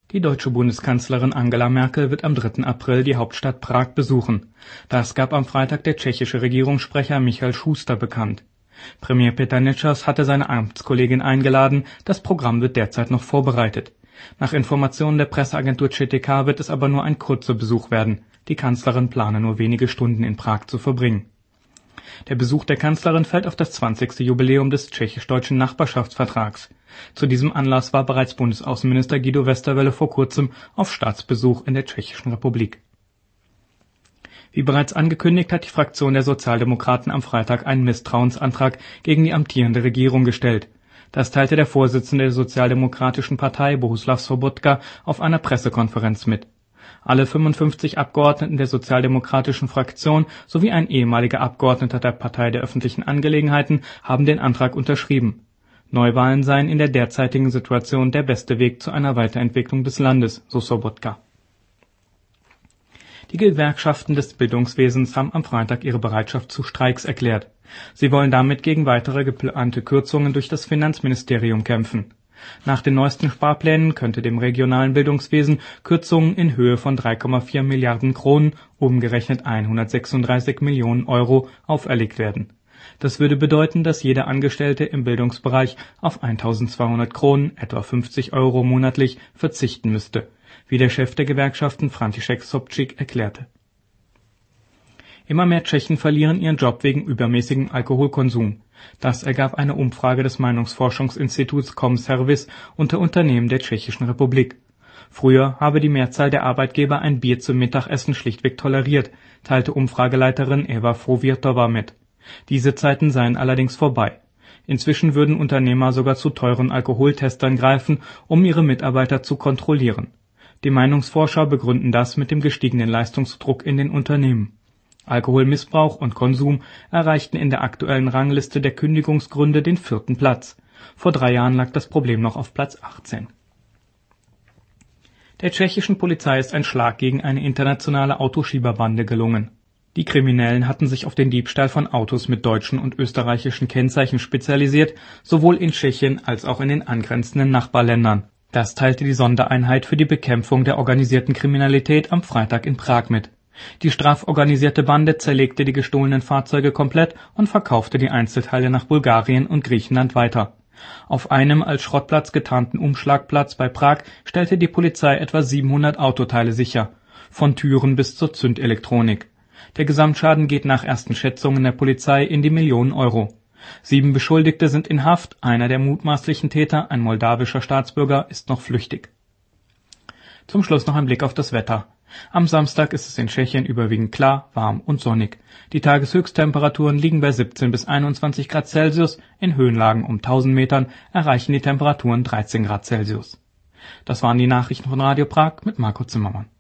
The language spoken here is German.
Die deutsche Bundeskanzlerin Angela Merkel wird am 3. April die Hauptstadt Prag besuchen. Das gab am Freitag der tschechische Regierungssprecher Michal Schuster bekannt. Premier Peter Nečas hatte seine Amtskollegin eingeladen, das Programm wird derzeit noch vorbereitet. Nach Informationen der Presseagentur ČTK wird es aber nur ein kurzer Besuch werden. Die Kanzlerin plane nur wenige Stunden in Prag zu verbringen. Der Besuch der Kanzlerin fällt auf das 20. Jubiläum des tschechisch-deutschen Nachbarschaftsvertrags. Zu diesem Anlass war bereits Bundesaußenminister Guido Westerwelle vor kurzem auf Staatsbesuch in der Tschechischen Republik. Wie bereits angekündigt, hat die Fraktion der Sozialdemokraten am Freitag einen Misstrauensantrag gegen die amtierende Regierung gestellt. Das teilte der Vorsitzende der Sozialdemokratischen Partei, Bohuslav Sobotka, auf einer Pressekonferenz mit. Alle 55 Abgeordneten der sozialdemokratischen Fraktion sowie ein ehemaliger Abgeordneter der Partei der öffentlichen Angelegenheiten haben den Antrag unterschrieben. Neuwahlen seien in der derzeitigen Situation der beste Weg zu einer Weiterentwicklung des Landes, so Sobotka. Die Gewerkschaften des Bildungswesens haben am Freitag ihre Bereitschaft zu Streiks erklärt. Sie wollen damit gegen weitere geplante Kürzungen durch das Finanzministerium kämpfen. Nach den neuesten Sparplänen könnte dem regionalen Bildungswesen Kürzungen in Höhe von 3,4 Milliarden Kronen, umgerechnet 136 Millionen Euro, auferlegt werden. Das würde bedeuten, dass jeder Angestellte im Bildungsbereich auf 1.200 Kronen, etwa 50 Euro monatlich, verzichten müsste, wie der Chef der Gewerkschaften František Sobčík erklärte. Immer mehr Tschechen verlieren ihren Job wegen übermäßigem Alkoholkonsum. Das ergab eine Umfrage des Meinungsforschungsinstituts Comservice unter Unternehmen der Tschechischen Republik. Früher habe die Mehrzahl der Arbeitgeber ein Bier zum Mittagessen schlichtweg toleriert, teilte Umfrageleiterin Eva Frovirtova mit. Diese Zeiten seien allerdings vorbei. Inzwischen würden Unternehmer sogar zu teuren Alkoholtestern greifen, um ihre Mitarbeiter zu kontrollieren. Die Meinungsforscher begründen das mit dem gestiegenen Leistungsdruck in den Unternehmen. Alkoholmissbrauch und Konsum erreichten in der aktuellen Rangliste der Kündigungsgründe den 4. Platz. Vor 3 Jahren lag das Problem noch auf Platz 18. Der tschechischen Polizei ist ein Schlag gegen eine internationale Autoschieberbande gelungen. Die Kriminellen hatten sich auf den Diebstahl von Autos mit deutschen und österreichischen Kennzeichen spezialisiert, sowohl in Tschechien als auch in den angrenzenden Nachbarländern. Das teilte die Sondereinheit für die Bekämpfung der organisierten Kriminalität am Freitag in Prag mit. Die straforganisierte Bande zerlegte die gestohlenen Fahrzeuge komplett und verkaufte die Einzelteile nach Bulgarien und Griechenland weiter. Auf einem als Schrottplatz getarnten Umschlagplatz bei Prag stellte die Polizei etwa 700 Autoteile sicher, von Türen bis zur Zündelektronik. Der Gesamtschaden geht nach ersten Schätzungen der Polizei in die Millionen Euro. 7 Beschuldigte sind in Haft, einer der mutmaßlichen Täter, ein moldawischer Staatsbürger, ist noch flüchtig. Zum Schluss noch ein Blick auf das Wetter. Am Samstag ist es in Tschechien überwiegend klar, warm und sonnig. Die Tageshöchsttemperaturen liegen bei 17 bis 21 Grad Celsius, in Höhenlagen um 1000 Metern erreichen die Temperaturen 13 Grad Celsius. Das waren die Nachrichten von Radio Prag mit Marco Zimmermann.